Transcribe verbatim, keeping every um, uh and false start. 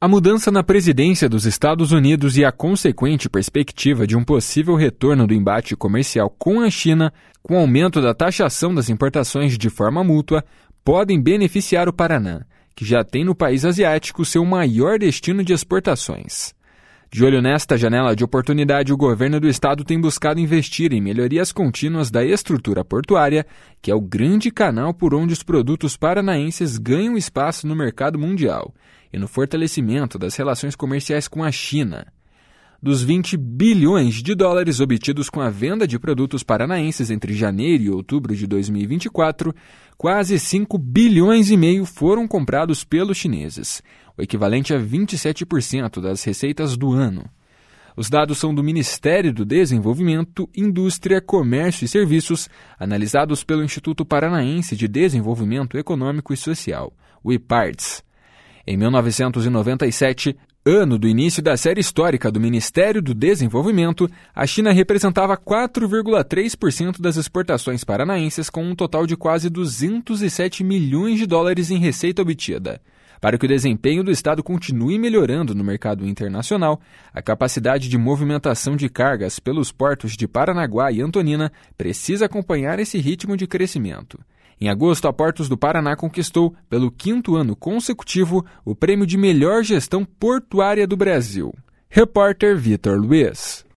A mudança na presidência dos Estados Unidos e a consequente perspectiva de um possível retorno do embate comercial com a China, com o aumento da taxação das importações de forma mútua, podem beneficiar o Paraná, que já tem no país asiático seu maior destino de exportações. De olho nesta janela de oportunidade, o governo do estado tem buscado investir em melhorias contínuas da estrutura portuária, que é o grande canal por onde os produtos paranaenses ganham espaço no mercado mundial, e no fortalecimento das relações comerciais com a China. Dos vinte bilhões de dólares obtidos com a venda de produtos paranaenses entre janeiro e outubro de dois mil e vinte e quatro, quase cinco bilhões e meio foram comprados pelos chineses, o equivalente a vinte e sete por cento das receitas do ano. Os dados são do Ministério do Desenvolvimento, Indústria, Comércio e Serviços, analisados pelo Instituto Paranaense de Desenvolvimento Econômico e Social, o IPARDS. Em mil novecentos e noventa e sete, ano do início da série histórica do Ministério do Desenvolvimento, a China representava quatro vírgula três por cento das exportações paranaenses, com um total de quase duzentos e sete milhões de dólares em receita obtida. Para que o desempenho do Estado continue melhorando no mercado internacional, a capacidade de movimentação de cargas pelos portos de Paranaguá e Antonina precisa acompanhar esse ritmo de crescimento. Em agosto, a Portos do Paraná conquistou, pelo quinto ano consecutivo, o prêmio de melhor gestão portuária do Brasil. Repórter Vitor Luiz.